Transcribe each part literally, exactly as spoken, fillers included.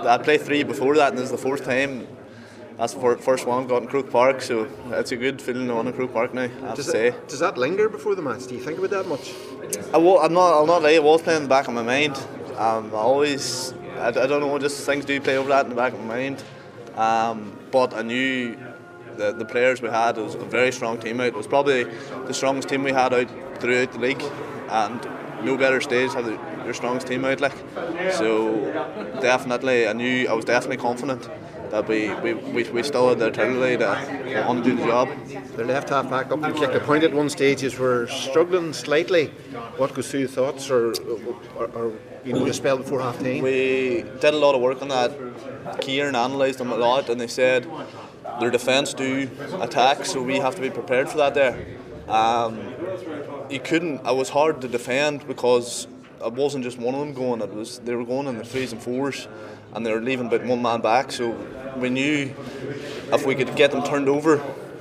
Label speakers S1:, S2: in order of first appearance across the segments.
S1: I played three before that, and this is the fourth time. That's the fir- first one I've got in Croke Park, so it's a good feeling to win in Croke Park now, I have
S2: Does
S1: to say.
S2: That, does that linger before the match? Do you think about that much?
S1: I will, I'm not. I'll not lie. It was playing in the back of my mind. Um, I always. I, I don't know. Just things do play over that in the back of my mind. Um, but I knew the the players we had. It was a very strong team out. It was probably the strongest team we had out throughout the league, and no better stage have the, your strongest team out like. So definitely, I knew. I was definitely confident that we, we, we, we still had the artillery to want to do the job.
S2: The left half back up and kicked a point at one stage as we're struggling slightly. What goes through your thoughts, or, or, or you know, the spell before half time?
S1: We did a lot of work on that. Kieran analysed them a lot, and they said their defence do attack, so we have to be prepared for that there. Um, you couldn't, it was hard to defend because it wasn't just one of them going, it was they were going in the threes and fours, and they were leaving about one man back, so we knew if we could get them turned over,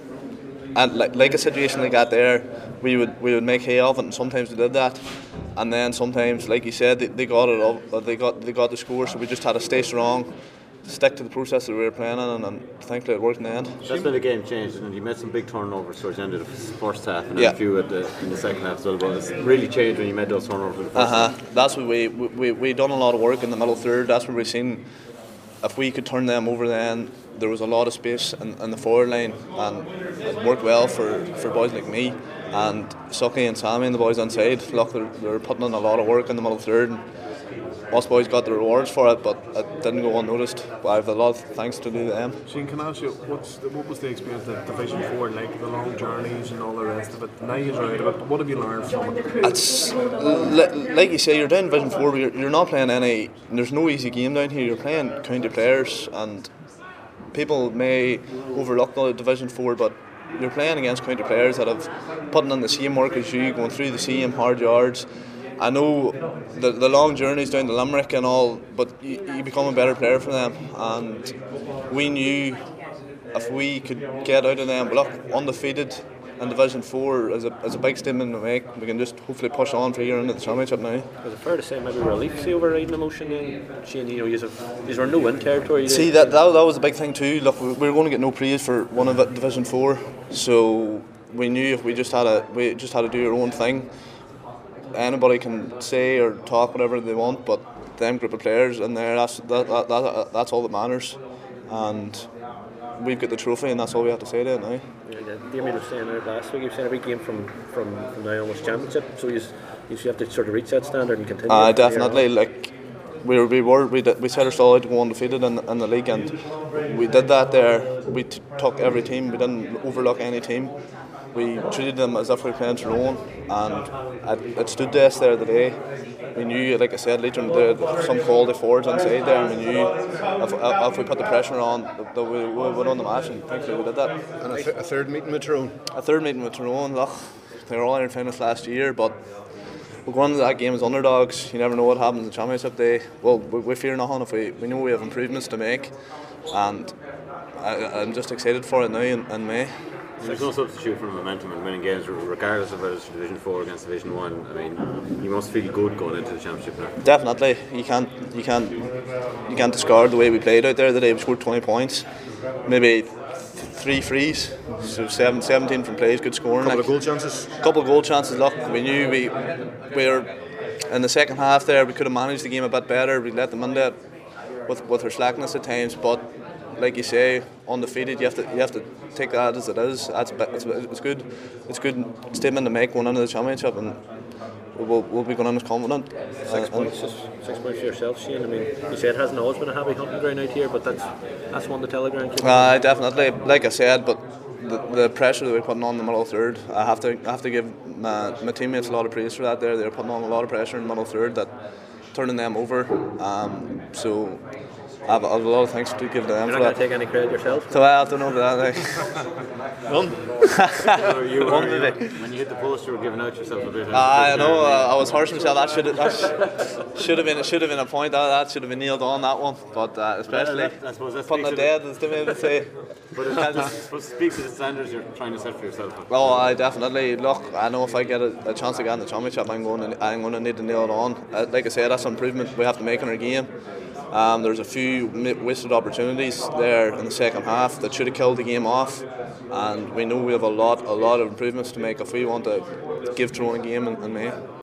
S1: and like, like a situation like that there, we would we would make hay of it, and sometimes we did that, and then sometimes, like you said, they, they got it up, they got they got the score, so we just had to stay strong, stick to the process that we were playing in, and, and thankfully it worked in the end.
S3: That's when the game changed, and you made some big turnovers towards the end of the first half, and then
S1: yeah.
S3: a few at the, in the second half as well. But it's really changed when you made those turnovers in the first
S1: uh-huh.
S3: half.
S1: That's what we we we done a lot of work in the middle third. That's where we seen if we could turn them over, then there was a lot of space in, in the forward line, and it worked well for, for boys like me and Sucky and Sammy and the boys inside. Look, they're, they're putting in a lot of work in the middle third. And us boys got the rewards for it, but it didn't go unnoticed. But I have a lot of thanks to do to them.
S4: Shane, can I ask you, what's the, what was the experience of Division four like, the long journeys and all the rest of it? Now you're out of it, what have you learned from it?
S1: It's, like you say, you're down Division four, but you're, you're not playing any, there's no easy game down here. You're playing county players, and people may overlook the Division four, but you're playing against county players that have put in the same work as you, going through the same hard yards. I know the, the long journeys down to Limerick and all, but you, you become a better player for them, and we knew if we could get out of them, look, undefeated in Division four is a, is a big statement to make. We can just hopefully push on for a year into the championship now.
S5: Was it fair to say maybe relief, see, overriding emotion then? Shane, you know, you were no in territory.
S1: See, that, that that was a big thing too. Look, we, we were going to get no praise for one of it, Division four, so we knew if we just had a we just had to do our own thing. Anybody can say or talk whatever they want, but them group of players in there, that's that, that, that that's all that matters, and we've got the trophy, and that's all we have to say to it now.
S5: Yeah, Damien was saying it last week. He was saying every game from from, from now onwards championship, so you you have to sort of reach that standard and continue.
S1: Uh, definitely, like we were, we were we did, we set ourselves out to go undefeated in, in the league, and we did that there. We t- took every team. We didn't overlook any team. We treated them as if we were playing Tyrone, and it, it stood to us there today. We knew, like I said, Leitrim, there some quality forwards inside there, and we knew if, if we put the pressure on, that we would win on the match, and thankfully we did that.
S2: And a, th- a third meeting with Tyrone?
S1: A third meeting with Tyrone, look, they were all Iron finalists last year, but we're going into that game as underdogs. You never know what happens in the championship day. Well, we, we fear nothing if we, we know we have improvements to make, and I, I'm just excited for it now in, in May.
S3: There's no substitute for momentum in winning games, regardless of whether it's Division four against Division one. I mean, you must feel good going into the championship now.
S1: Definitely, you can't, you can't, you can't discard the way we played out there today. We scored twenty points, maybe th- three frees, so seven, seventeen from plays, good scoring.
S2: Couple
S1: like,
S2: of goal chances.
S1: Couple of goal chances. Look, we knew we, we were in the second half there. We could have managed the game a bit better. We let them in there with with our slackness at times, but like you say, undefeated, you have to you have to take that as it is. That's it's, it's good. It's a good statement to make going into the championship, and we'll we'll be going in as confident.
S5: Six
S1: uh,
S5: points, just six points for yourself, Shane. I mean, you said it hasn't always been a happy hunting ground out here, but that's that's one the Telegram.
S1: Uh, definitely, like I said, but the, the pressure that we're putting on the middle third, I have to I have to give my, my teammates a lot of praise for that. There, they're putting on a lot of pressure in the middle third, that turning them over. Um, so. I have, I have a lot of thanks to give to them.
S5: You're
S1: for
S5: not
S1: that.
S5: going to take any credit yourself?
S1: So I don't know about that. None.
S3: you were, you were, when you hit the post, you were giving out yourself a bit.
S1: Uh, I know. Uh, I was harsh myself. That should that should have been it should have been a point. That, that should have been nailed on that one. But uh, especially
S3: well, that, I suppose that
S1: putting it dead is the way to say.
S3: But it supposed to speak to the standards you're trying to set for yourself.
S1: Well, I definitely look. I know if I get a, a chance to get in the championship, I'm going to I'm going to need to nail it on. Uh, like I said, that's an improvement we have to make in our game. Um, there's a few wasted opportunities there in the second half that should have killed the game off, and we know we have a lot, a lot of improvements to make if we want to give Tyrone a game in, in May.